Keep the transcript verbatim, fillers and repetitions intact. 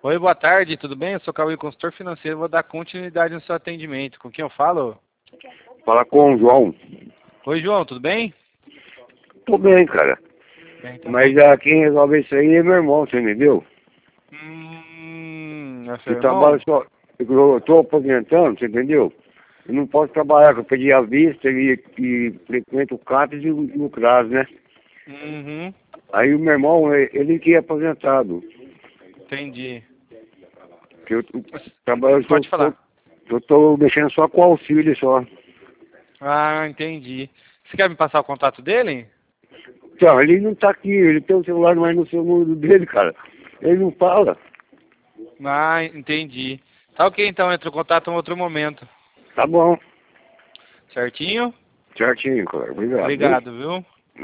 Oi, boa tarde, tudo bem? Eu sou o Cauê, consultor financeiro, vou dar continuidade no seu atendimento. Com quem eu falo? Fala com o João. Oi, João, tudo bem? Tô bem, cara. Bem, tá Mas bom. ah, quem resolve isso aí é meu irmão, você entendeu? Hum, é seu Eu trabalho irmão? só. Eu tô aposentando, você entendeu? Eu não posso trabalhar, que eu pedi a vista e, e frequento o CAPES e o, e o CRAS, né? Uhum, Aí o meu irmão, eh, ele que é aposentado. entendi. Que eu, eu trabalho, eu tô, Pode tô, falar. eu tô mexendo só com auxílio só. Ah, entendi. Você quer me passar o contato dele? Então, ele não tá aqui, ele tem o celular, mas no seu número dele, cara. Ele não fala. Ah, entendi. Tá ok, então, entra em contato em outro momento. Tá bom. Certinho? Certinho, cara. Obrigado, viu? Obrigado, viu?